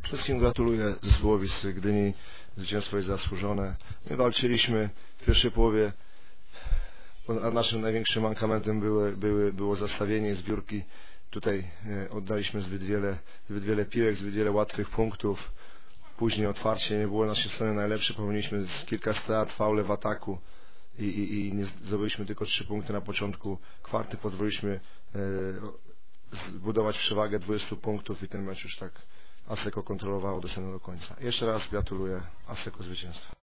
Wszystkim gratuluję zespołowi z Gdyni. Zwycięstwo jest zasłużone. My walczyliśmy w pierwszej połowie, a naszym największym mankamentem było zastawienie zbiórki. Tutaj oddaliśmy zbyt wiele piłek, zbyt wiele łatwych punktów. Później otwarcie nie było na naszej stronie najlepsze. Popełniliśmy kilka strat, faule w ataku i nie zdobyliśmy tylko 3 punkty na początku kwarty. Pozwoliliśmy zbudować przewagę 20 punktów i ten mecz już tak Asseco kontrolowało do samego końca. Jeszcze raz gratuluję Asseco zwycięstwa.